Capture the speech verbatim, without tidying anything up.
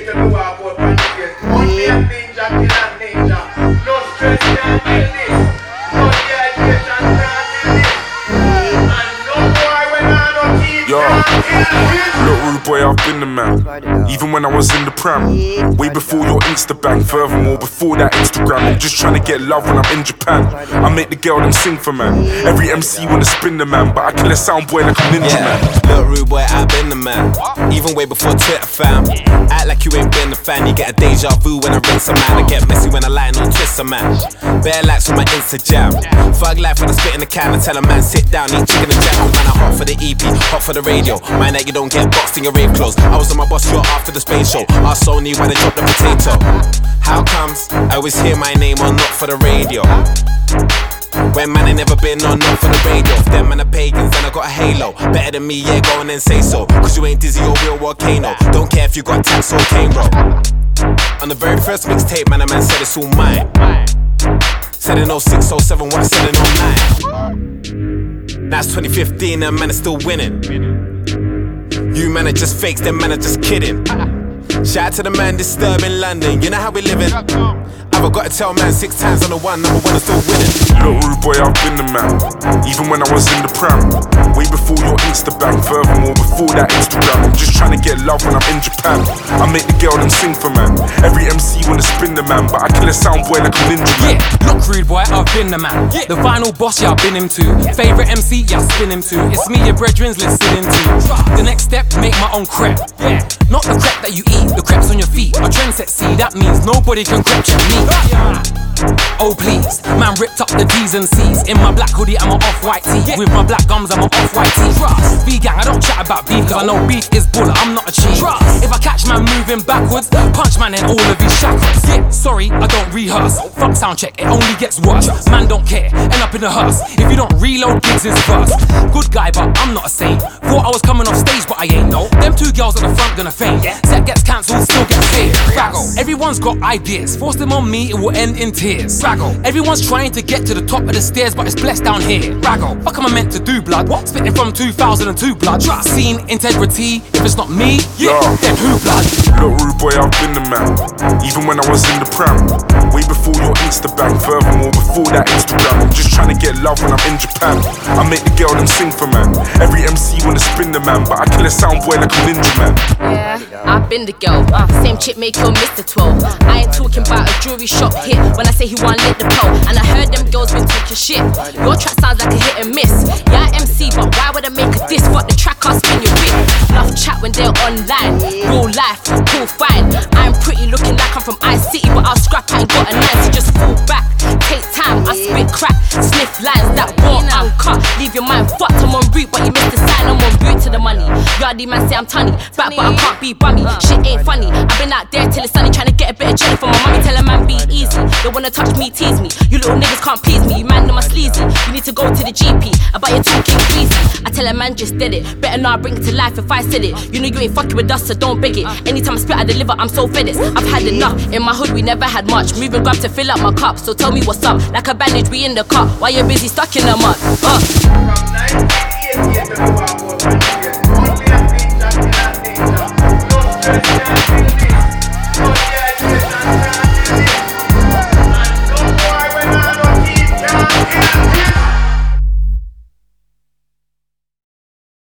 to know about panic. Only a ninja kill a ninja. No stress can't kill this. No dedication can't kill this. And no boy when I don't keep can't kill this. Look, rude boy, I've been the man. Even when I was in the pram. Way before your Insta bang. Furthermore, before that Instagram. I'm just trying to get love when I'm in Japan. I make the girl them sing for man. Every M C wanna spin the man, but I kill a sound boy like a ninja yeah. man. Look, rude boy, I've been the man. Even way before Twitter, fam. Act like you ain't been the fan. You get a deja vu when I rinse a man. I get messy when I lie, no twist a man. Bare likes on my Instagram. Fug life when I spit in the can. I tell a man sit down, eat chicken and jam. Man, I hot for the E P, hot for the radio. Mind that you don't get boxed in your rave clothes. I was on my boss yacht after the space show. Asked Sony why they dropped the potato. How comes I always hear my name on not for the radio? When man ain't never been on not for the radio. If them man are pagans, then I got a halo. Better than me, yeah, go on and say so. Cause you ain't Dizzy or Real Volcano. Don't care if you got tax or cane, bro. On the very first mixtape, man, a man said it's all mine. Said in oh six, oh seven, what I said in oh nine. Now it's twenty fifteen and man is still winning. You man are just fakes, them man are just kidding. Shout out to the man disturbing London, you know how we living. I've got to tell man six times on the one, number one is still winning. Look, rude boy, I've been the man. Even when I was in the pram. Way before your Insta bang. Furthermore, before that Instagram. I'm just trying to get love when I'm in Japan. I make the girl them sing for man. Every M C wanna spin the man, but I kill a sound boy like a ninja man. Yeah, look, rude boy, I've been the man. The final boss, yeah, I've been him too. Favorite M C, yeah, I spin him too. It's me, your brethrens, let's sit in too. The next step, make my own crepe. Yeah, not the crepe that you eat, the crepes on your feet. A trendset, see, that means nobody can crepe check me. Oh please, man ripped up the D's and C's. In my black hoodie, I'm an off-white tee. With my black gums, I'm an off-white tee. V-gang, I don't chat about beef, cause I know beef is bull, I'm not a cheat. If I catch man moving backwards, punch man in all of his chakras. Yeah, sorry, I don't rehearse. Fuck sound check, it only gets worse. Man don't care, end up in a hearse. If you don't reload, gigs is first. Good guy, but I'm not a saint. Thought I was coming off stage, but I ain't. No, them two girls at the front gonna faint. Set gets cancelled, still get paid. Raggle, everyone's got ideas. Force them on me, it will end in tears. Raggle, everyone's trying to get to the top of the stairs, but it's blessed down here. Raggle, fuck am I meant to do, blood? What? Spitting from two thousand two, blood. Scene integrity, if it's not me, yeah, yeah. Then who, blood? Look, rude boy, I've been the man. Even when I was in the pram. Way before your Insta bang. Furthermore, before that Instagram. I'm just trying to get love when I'm in Japan. I make the girl them sing for man. Every M C wanna spin the man, but I kill a sound boy like a ninja man. Yeah, I've been the girl. Uh, same chick make your Mister twelve. I ain't talking about a jewelry shop hit when I say he want lit the pole. And I heard them girls been talking shit. Your track sounds like a hit and miss. Yeah, M C, but why would I make a diss? Fuck the track, I'll spin your whip. Enough chat when they're online. Real life, cool, fine. I'm pretty looking like I'm from Ice City, but I'll scrap, I ain't got a nine, so just fall back. Take time, I spit crack, sniff lines that raw uncut. Leave your mind fucked, I'm on route, but you missed the sign, I'm on route to the money. Yardie man say I'm tunny, back but I can't be bummy. Shit ain't funny, I've been out there till it's sunny, trying to get a bit of jelly from my mummy. Tell a man be easy, they wanna touch me, tease me. You little niggas can't please me, you man know my sleazy. You need to go to the G P, about your talking greasy. I tell a man just did it, better not bring it to life if I said it. You know you ain't fucking with us, so don't beg it. Anytime I spit I deliver, I'm so fed it. I've had enough, in my hood we never had much. Moving grab to fill up my cup, so tell me what's up. Like a bandage, we in the cut, while you're busy stuck in the mud. Uh. From nineteen eighty-eight to